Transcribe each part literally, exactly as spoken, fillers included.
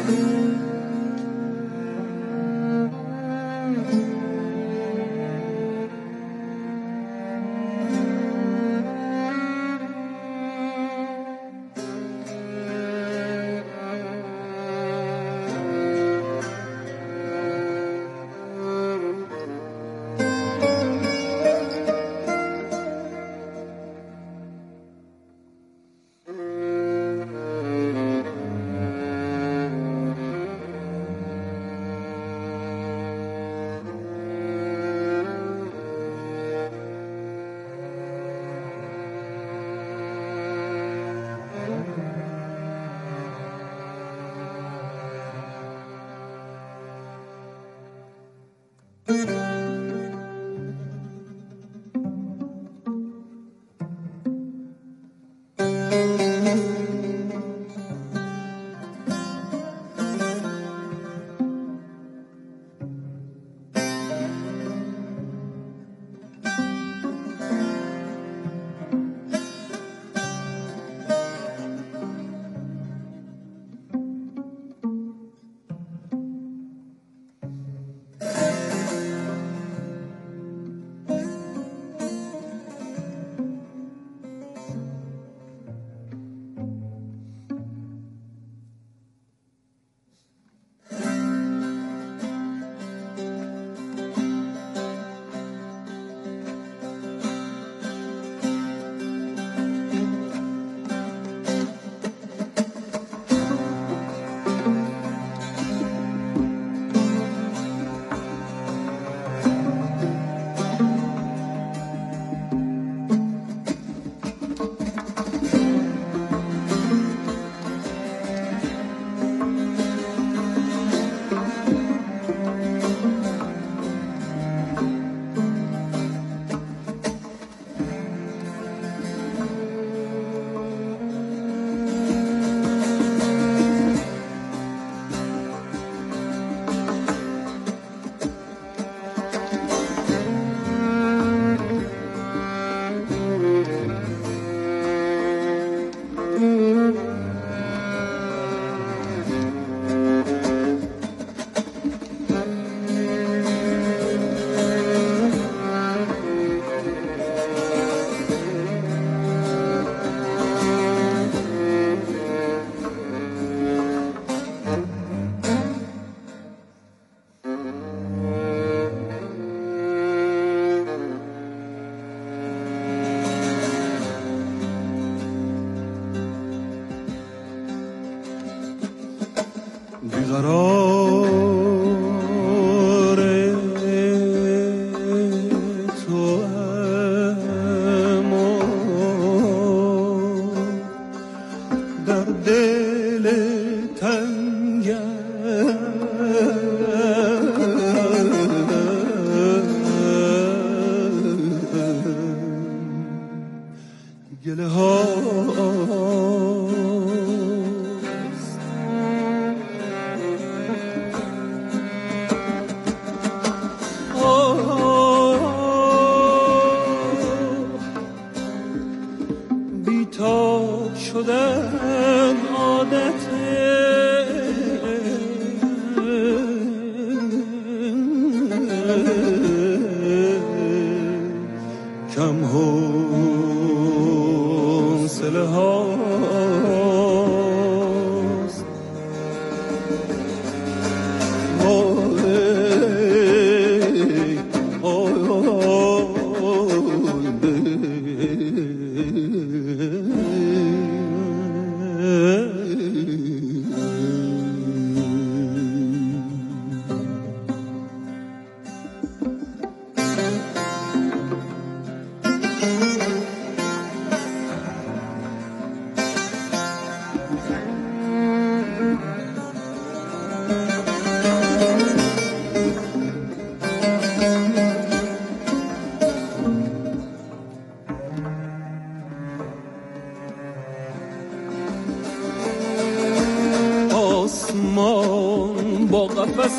قفس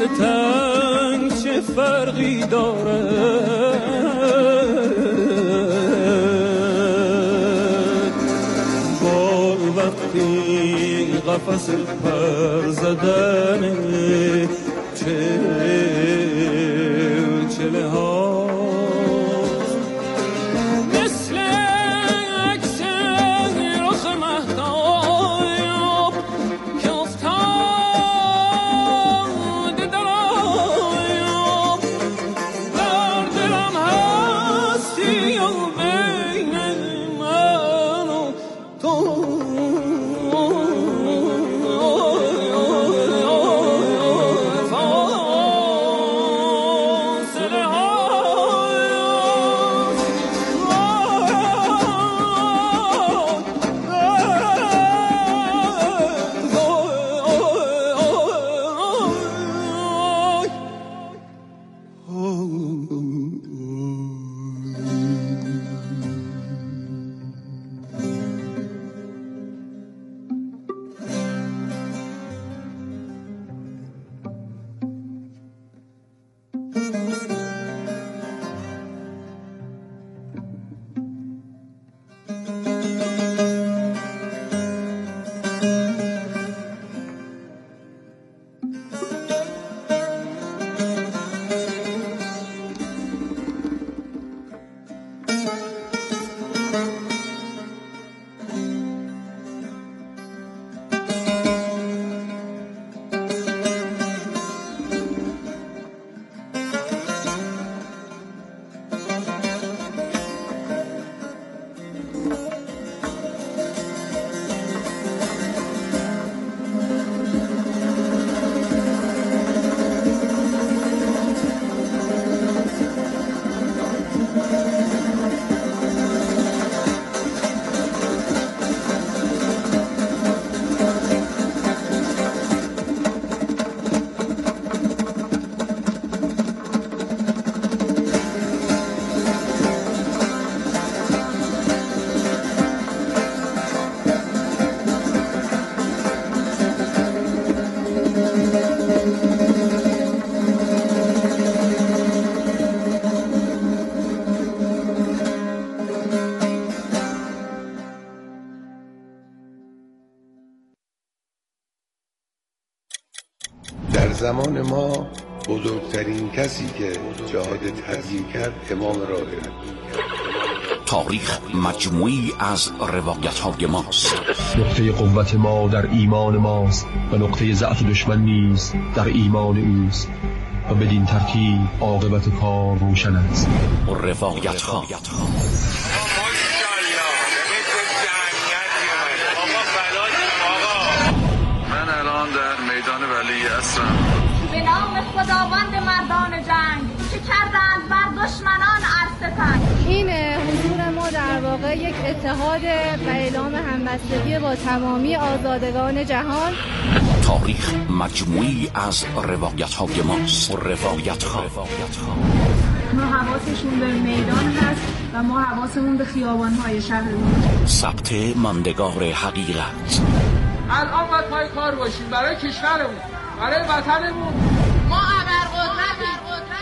تنگ چه فرقی داره؟ بال وقتی قفس پر زدن چه چله ها مثل عکس رخ مهتاب که افتاده در آیاب در دلم هستی و بین من و تو در زمان ما بزرگترین کسی که جهاد تبیین کرد امام راهه. تاریخ مجموعی از روایت‌های ماست. نقطه قوت ما در ایمان ماست و نقطه ضعف دشمن نیز در ایمان اوست و بدین ترتیب عاقبت کار روشن است. روایت‌ها من الان در میدان ولی هستم. به نام خداوند مردان جنگ که کردند بر دشمنان عرصتن. این حضور ما در واقع یک اتحاد و اعلام همبستگی با تمامی آزادگان جهان. تاریخ مجموعی از روایت‌های ماست. روایت‌ها ما حواسشون به میدان هست و ما حواسمون به خیابان‌های شهرمون. ثبت ماندگار حقیقت. الان باید پای کار باشیم برای کشورمون، برای وطنمون. ما ابرقدرتیم.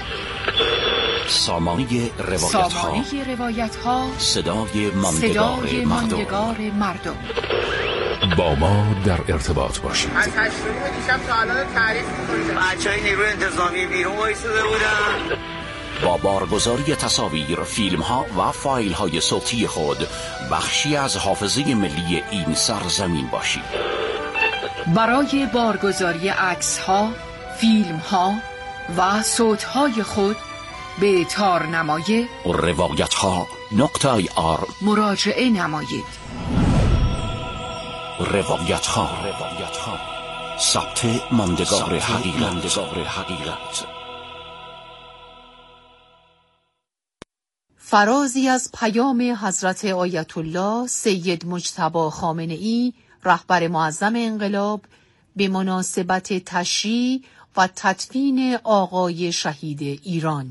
سامانه روایت‌ها. سامانه روایت‌ها. صدای ماندگار صدای ماندگار مردم. با ما در ارتباط باشید. از هشتمی دیشب تا الان تعریف می‌کنیم. بچه‌های نیروی انتظامی بیرون وایساده بودن. با بارگذاری تصاویر، فیلم‌ها و فایل‌های صوتی خود بخشی از حافظه ملی این سرزمین باشید. برای بارگذاری عکس‌ها، فیلم‌ها و صوت‌های خود به تارنمای روایت‌ها نقطه آی آر مراجعه نمایید. روایت‌ها ثبت ماندگار حقیقت. فرازی از پیام حضرت آیت الله سید مجتبی خامنه‌ای رهبر معظم انقلاب به مناسبت تشییع و تدفین آقای شهید ایران.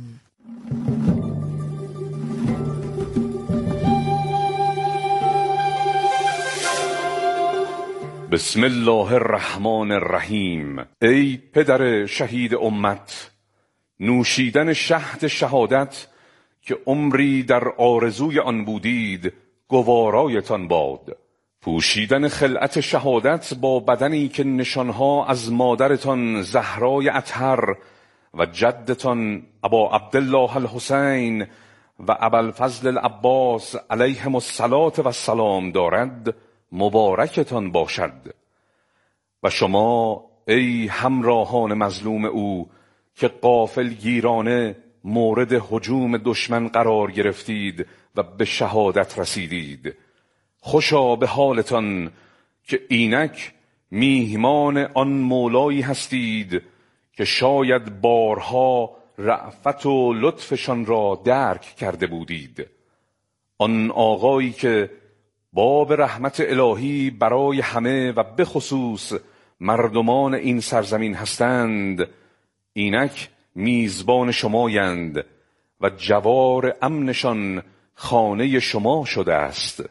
بسم الله الرحمن الرحیم. ای پدر شهید امت، نوشیدن شهد شهادت که عمری در آرزوی آن بودید گوارایتان باد. پوشیدن خلعت شهادت با بدنی که نشانها از مادرتان زهرای اطهر و جدتان ابا عبدالله الحسین و ابوالفضل العباس علیهم الصلاة و السلام دارد مبارکتان باشد. و شما ای همراهان مظلوم او که غافل گیرانه مورد هجوم دشمن قرار گرفتید و به شهادت رسیدید، خوشا به حالتان که اینک میهمان آن مولایی هستید که شاید بارها رأفت و لطفشان را درک کرده بودید. آن آقایی که باب رحمت الهی برای همه و به خصوص مردمان این سرزمین هستند، اینک میزبان شمایند و جوار امنشان خانه شما شده است.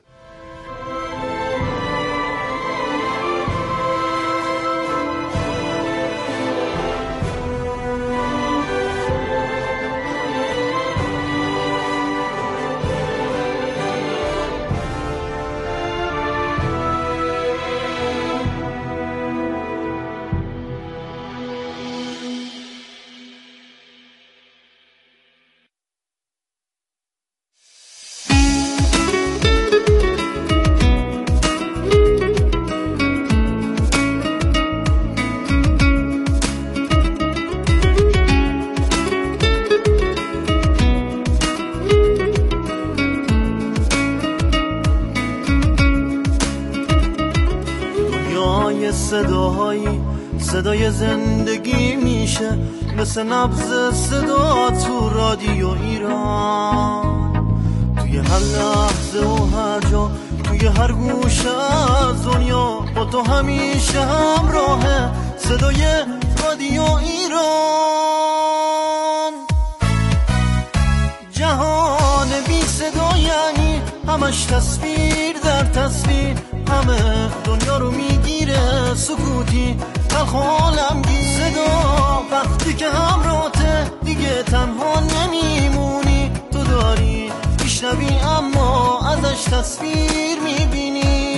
صداهایی صدای زندگی میشه، مثل نبض صدا تو رادیو ایران. توی هر لحظه و هر جا، توی هر گوشه از دنیا، با تو همیشه همراهه صدای رادیو ایران. جهان بی صدا یعنی همش تصویر در تصویر، همه دنیا رو میگیره سکوتی تلخ عالمگیر. صدا وقتی که همراهته دیگه تنها نمیمونی، تو داری میشنوی اما ازش تصویر میبینی.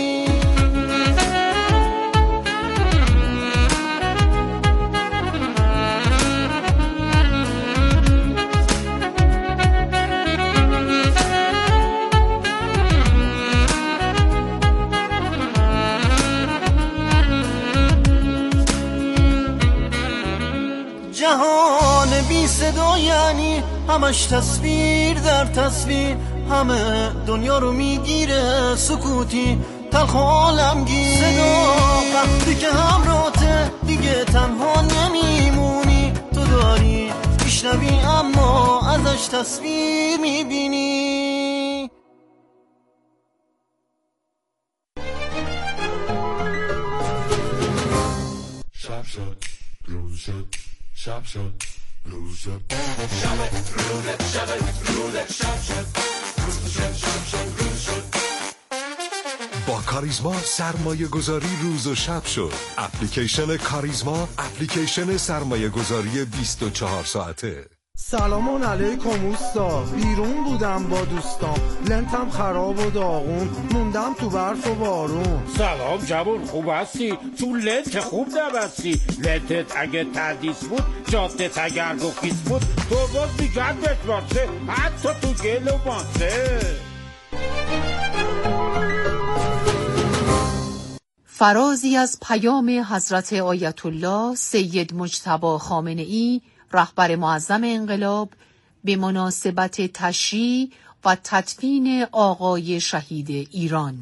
جهان بی صدا یعنی همش تصویر در تصویر، همه دنیا رو میگیره سکوتی تلخ عالمگیر. صدا وقتی که همراهته دیگه تنها نمیمونی، تو داری میشنوی اما ازش تصویر میبینی. شب شد روز شد، شب شد روز شد، شب روز شب روز شب شد روز شد شب شد روز شد. با کاریزما سرمایه گذاری روز و شب شد. اپلیکیشن کاریزما، اپلیکیشن سرمایه گذاری بیست و چهار ساعته. سلام علیکم اوستا، بیرون بودم با دوستام، لنتم خراب و داغون، موندم تو برف و بارون. سلام جوون، خوب هستی؟ تو لنت خوب نبستی. لنتت اگه تردیس بود، جادت اگر گفیس بود، تو باز بیگردت باسه، حتی تو گل و باسه. فرازی از پیام حضرت آیت الله سید مجتبی خامنه ای رهبر معظم انقلاب به مناسبت تشییع و تدفین آقای شهید ایران.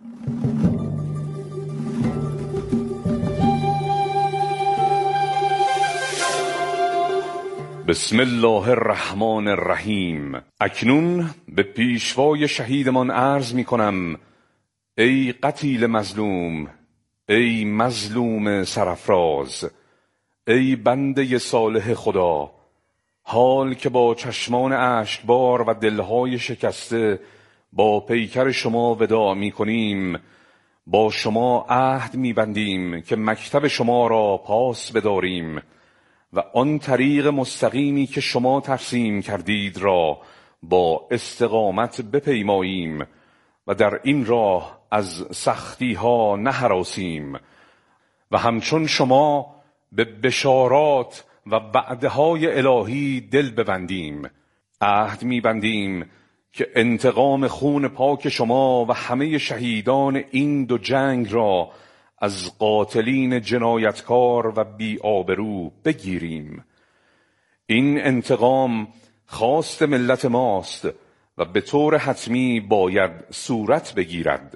بسم الله الرحمن الرحیم. اکنون به پیشوای شهیدمان عرض می کنم: ای قتیل مظلوم، ای مظلوم سرافراز، ای بنده صالح خدا، حال که با چشمان اشکبار و دلهای شکسته با پیکر شما وداع می کنیم، با شما عهد می بندیم که مکتب شما را پاس بداریم و آن طریق مستقیمی که شما ترسیم کردید را با استقامت بپیماییم و در این راه از سختی ها نهراسیم و همچون شما به بشارات و وعده های الهی دل ببندیم. عهد میبندیم که انتقام خون پاک شما و همه شهیدان این دو جنگ را از قاتلین جنایتکار و بی آبرو بگیریم. این انتقام خواست ملت ماست و به طور حتمی باید صورت بگیرد.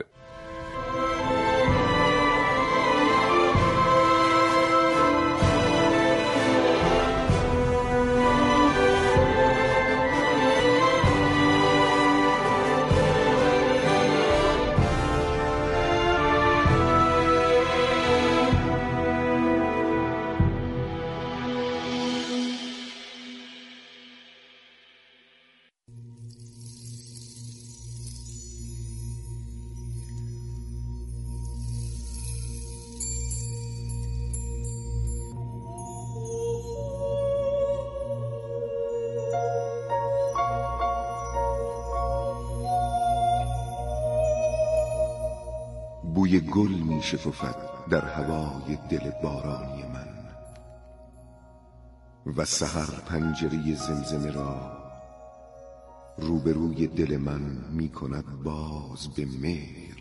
بوی گل می شکفد در هوای دل بارانی من و سحر پنجره زمزمه را روبروی دل من می کند باز به مهر.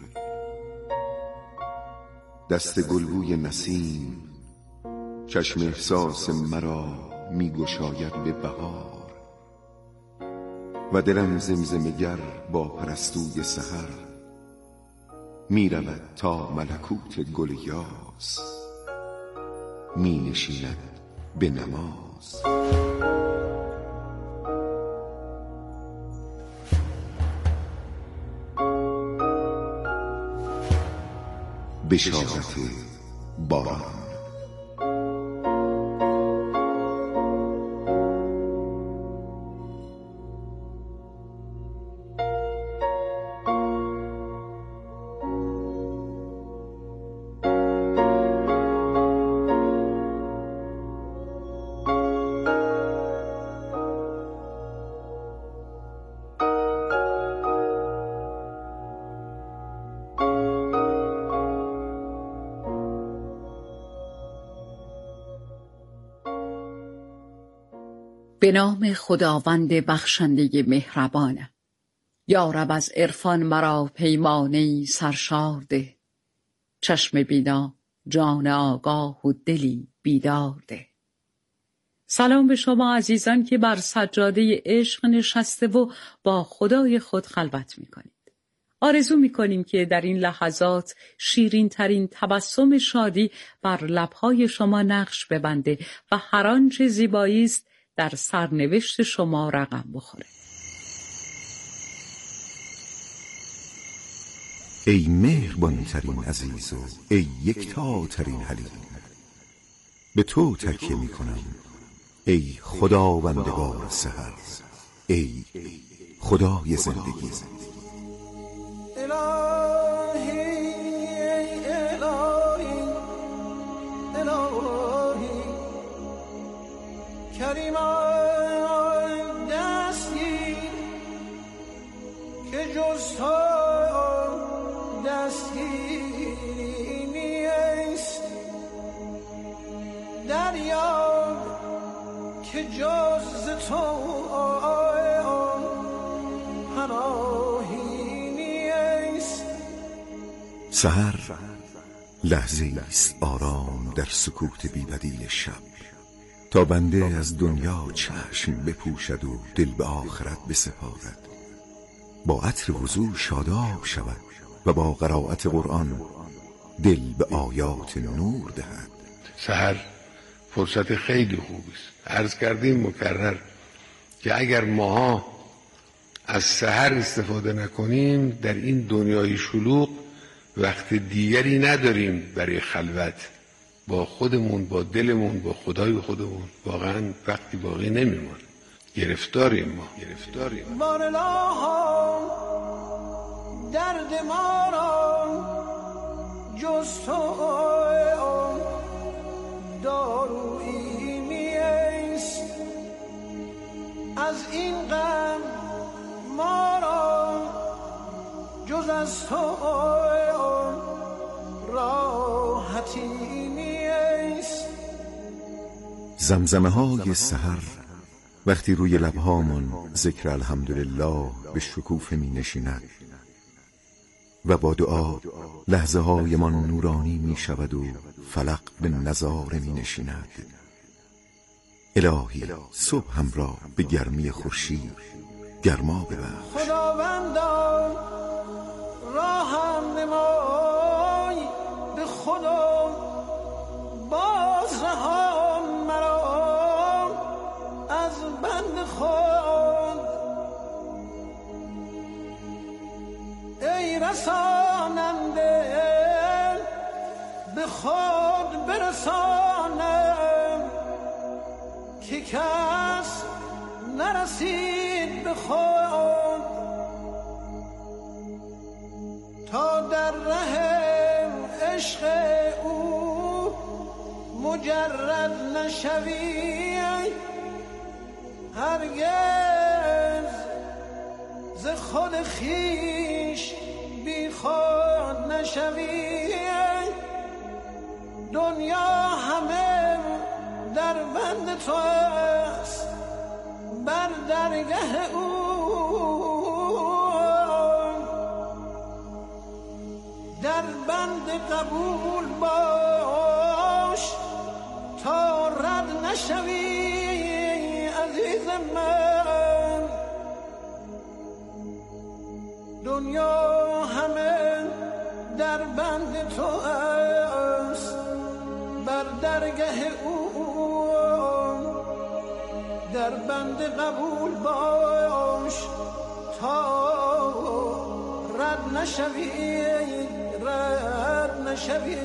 دست گلبوی نسیم چشم احساس مرا می گشاید به بهار و دلم زمزمه‌گر با پرستوی سحر می رود تا ملکوت گل یاس می نشیند به نماز. بشارت باران. به نام خداوند بخشنده مهربان. یا رب از عرفان مرا پیمانه‌ای سرشار ده، چشم بینا جان آگاه و دلی بیدار ده. سلام به شما عزیزان که بر سجاده عشق نشسته و با خدای خود خلوت میکنید. آرزو میکنیم که در این لحظات شیرین ترین تبسم شادی بر لبهای شما نقش ببنده و هر آنچه زیبایی است در سرنوشت شما رقم بخوره. ای مهربان‌ترین عزیز و ای یکتاترین حلیم، به تو تکیه می کنم ای خداوندگار سحر، ای خدای زندگی. کریمان دستی که جز تو دستگیری نیست، دریا که جز تو پناهی نیست. سحر لحظه است آرام در سکوت بی‌بدیل شب، تا بنده از دنیا چشم بپوشد و دل به آخرت بسپارد، با عطر وضو شاداب شود و با قرائت قرآن دل به آیات نور دهد. سحر فرصت خیلی خوبی است. عرض کردیم مکرر که اگر ماها از سحر استفاده نکنیم در این دنیای شلوغ وقت دیگری نداریم برای خلوت با خودمون، با دلمون، با خدای خودمون. واقعا وقتی باقی نمیمونه. گرفتاریم ما گرفتاریم بارلاها درد ما را جز تو دارویی نیست، از این غم ما را جز از تو راحتی نیست. زمزمه های سحر وقتی روی لبهامون ذکر الحمدلله به شکوفه می نشیند و با دعا لحظه های من نورانی می شود و فلق به نظاره می نشیند. الهی صبحم را به گرمی خورشید گرما ببخش. خداوندا راهم نمای، به خدا باز رهام مرا از بند خود. ای رساننده به خود برسانم که کس نرسید به خود، تا در ره عشق او مجرد نشوی، هرگز ز خود خیش بی خود نشوی. دنیا همه در بند تو است، بر درگه او در بند قبول باش، تا رد نشوی عزیز من. دنیا همه در بند تو است، بر درگه او در بند قبول باش، تا رد نشوی رد نشوی.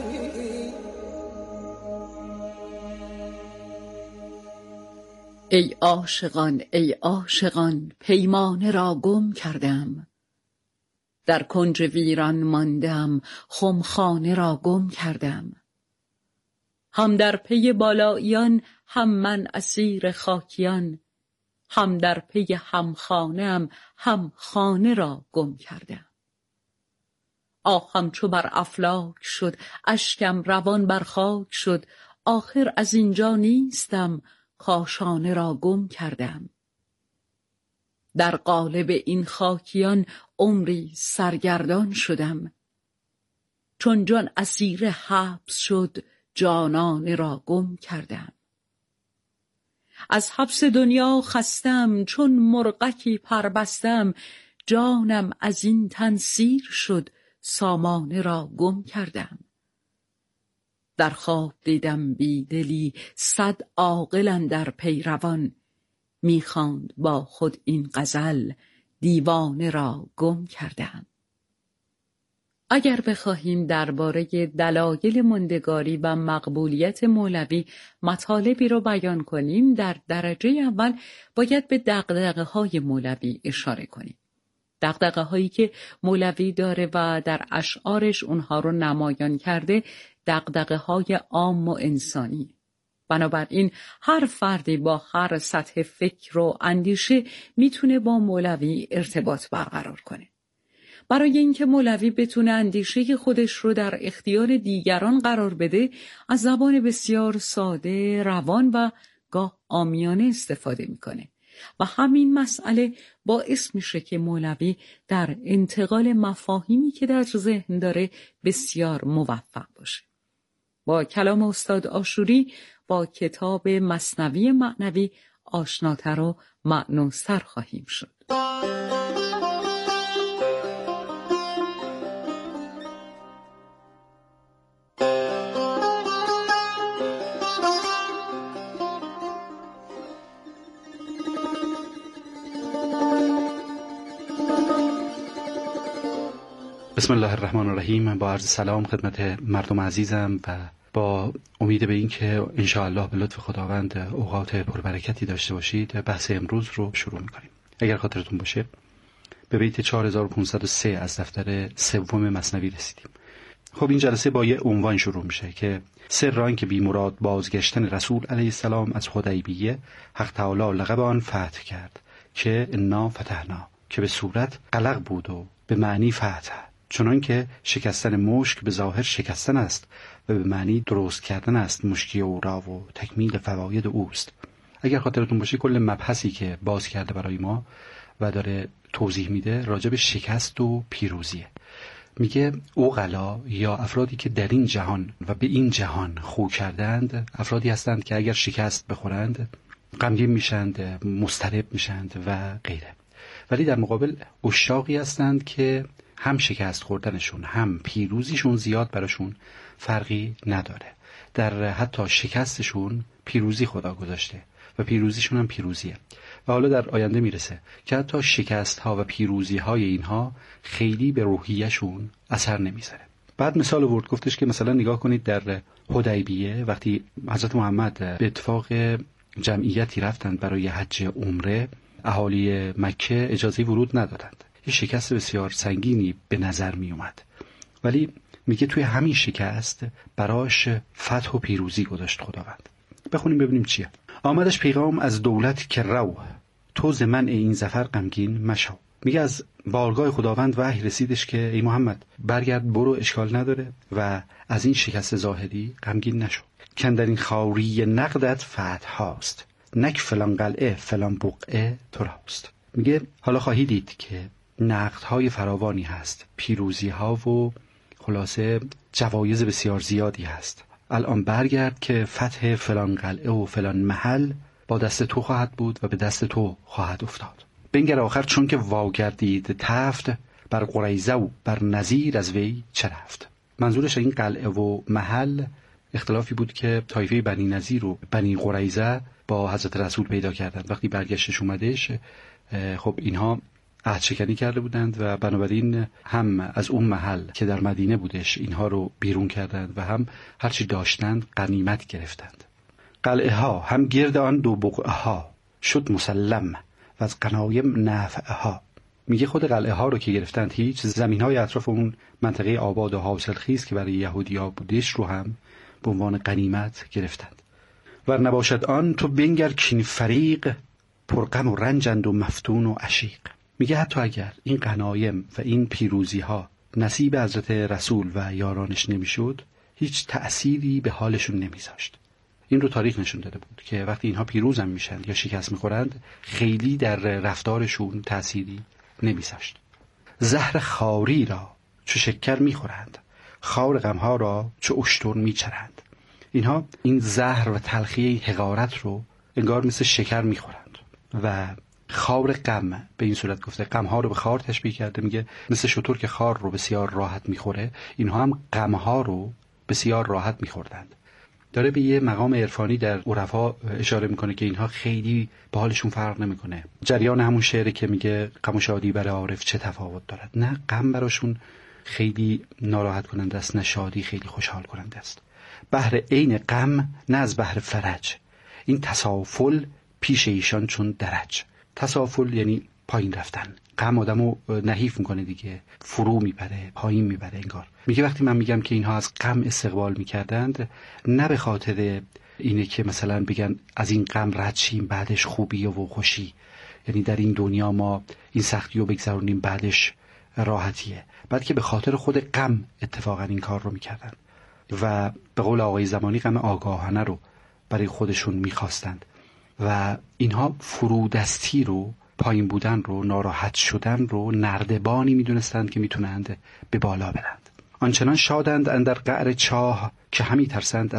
ای عاشقان ای عاشقان پیمانه را گم کردم، در کنج ویران ماندم خمخانه را گم کردم. هم در پی بالاییان هم من اسیر خاکیان، هم در پی هم خانه‌ام هم خانه را گم کردم. آهم چو بر افلاک شد، اشکم روان بر خاک شد، آخر از اینجا نیستم کاشانه را گم کردم. در قالب این خاکیان عمری سرگردان شدم، چون جان اسیر حبس شد جانانه را گم کردم. از حبس دنیا خستم، چون مرغکی پربستم، جانم از این تن سیر شد سامانه را گم کردم. در خواب دیدم بیدلی صد عاقل اندر پیروان، میخواند با خود این غزل دیوانه را گم کردم. اگر بخواهیم درباره دلایل ماندگاری و مقبولیت مولوی مطالبی را بیان کنیم، در درجه اول باید به دغدغه‌های مولوی اشاره کنیم. دغدغه‌هایی که مولوی داره و در اشعارش اونها رو نمایان کرده، دغدغه‌های عام و انسانی. بنابراین هر فردی با هر سطح فکر و اندیشه میتونه با مولوی ارتباط برقرار کنه. برای اینکه مولوی بتونه اندیشه خودش رو در اختیار دیگران قرار بده، از زبان بسیار ساده، روان و گاه عامیانه استفاده میکنه و همین مسئله باعث میشه که مولوی در انتقال مفاهیمی که در ذهن داره بسیار موفق باشه. با کلام استاد عاشوری با کتاب مثنوی معنوی آشناتر و معنوستر خواهیم شد. بسم الله الرحمن الرحیم. با عرض سلام خدمت مردم عزیزم و با امید به این که انشاءالله به لطف خداوند اوقات پربرکتی داشته باشید بحث امروز رو شروع میکنیم. اگر خاطرتون باشه به بیت چهار هزار و پانصد و سه از دفتر سوم مثنوی رسیدیم. خب این جلسه با یه عنوان شروع میشه که سر آن که بی مراد بازگشتن رسول علیه السلام از حدیبیه حق تعالی لقب آن فتح کرد که انا فتحنا، که به صورت قلق بود و به معنی فتح، چنان که شکستن مشک به ظاهر شکستن است و به معنی درست کردن است مشکی او را و تکمیل فواید اوست. اگر خاطرتون باشه کل مبحثی که باز کرده برای ما و داره توضیح میده راجع به شکست و پیروزیه. میگه عقلا یا افرادی که در این جهان و به این جهان خو کردند افرادی هستند که اگر شکست بخورند غمگین میشند، مضطرب میشند و غیره. ولی در مقابل عشاقی هستند که هم شکست خوردنشون هم پیروزیشون زیاد براشون فرقی نداره. در حتی شکستشون پیروزی خدا گذاشته و پیروزیشون هم پیروزیه. و حالا در آینده میرسه که حتی شکست ها و پیروزی های اینها خیلی به روحیشون اثر نمیذاره. بعد مثال آورد، گفتش که مثلا نگاه کنید در حدیبیه وقتی حضرت محمد به اتفاق جمعیتی رفتند برای حج عمره، اهالی مکه اجازه ورود ندادند. یه شکست بسیار سنگینی به نظر می اومد، ولی میگه توی همین شکست براش فتح و پیروزی گذاشت خداوند. بخونیم ببینیم چیه. آمدش پیغام از دولت که رو، تو ز منع این ظفر غمگین مشو. میگه از بارگاه خداوند وحی رسیدش که ای محمد برگرد، برو، اشکال نداره و از این شکست ظاهری غمگین نشو. کن در این خاوری نقدت فتح هاست، نک فلان قلعه فلان بقعه تو راست. میگه حالا خواهی دید که نقدهای فراوانی هست، پیروزی ها و خلاصه جوایز بسیار زیادی هست. الان برگرد که فتح فلان قلعه و فلان محل با دست تو خواهد بود و به دست تو خواهد افتاد. بنگر آخر چون که واگردید تفت، بر قریظه و بر نذیر از وی چه رفت. منظورش این قلعه و محل اختلافی بود که طایفه بنی نذیر و بنی قریظه با حضرت رسول پیدا کردند. وقتی برگشتش اومدش خب اینها عهد شکنی کرده بودند و بنابراین هم از اون محل که در مدینه بودش اینها رو بیرون کردند و هم هرچی داشتند غنیمت گرفتند. قلعه ها هم گرد آن دو بقعه ها، شد مسلم و از غنایم نفعه ها. میگه خود قلعه ها رو که گرفتند هیچ، زمین های اطراف اون منطقه آباد و حاصلخیز که برای یهودیا بودش رو هم به عنوان غنیمت گرفتند. ور نباشد آن تو بنگر کین فریق، پرغم و رنجند و مفتون و عشیق. میگه حتی اگر این غنایم و این پیروزی ها نصیب حضرت رسول و یارانش نمیشد، هیچ تأثیری به حالشون نمیذاشت. این رو تاریخ نشون داده بود که وقتی اینها پیروز هم میشن یا شکست میخورند خیلی در رفتارشون تأثیری نمیذاشت. زهر خاری را چو شکر میخورند، خار غمها را چو اشتر میچرند. اینها این زهر و تلخی حقارت رو انگار مثل شکر میخورند و خار غم به این صورت گفته، غمها رو به خار تشبیه کرده. میگه مثل شتر که خار رو بسیار راحت میخوره، اینها هم غمها رو بسیار راحت میخوردند. داره به یه مقام عرفانی در عرفا اشاره میکنه که اینها خیلی با حالشون فرق نمیکنه. جریان همون شعری که میگه غم و شادی برای عارف چه تفاوت دارد. نه، غم براشون خیلی ناراحت کننده است، نه شادی خیلی خوشحال کننده است. بحر عین غم نه از بحر فرج، این تسافل پیش ایشان چون درج. تسافل یعنی پایین رفتن. غم آدمو نحیف میکنه دیگه، فرو میبره، پایین میبره انگار. میگه وقتی من میگم که اینها از غم استقبال میکردند، نه به خاطر اینه که مثلا بگن از این غم رد شیم بعدش خوبی و خوشی، یعنی در این دنیا ما این سختی رو بگذرونیم بعدش راحتیه، بلکه به خاطر خود غم اتفاقا این کار رو میکردن و به قول آقای زمانی غم آگاهانه رو برای خودشون میخواستند و اینها فرودستی رو، پایین بودن رو، ناراحت شدن رو نردبانی میدونستند که میتونند به بالا برند. آنچنان شادند اندر قعر چاه، که همی ترسند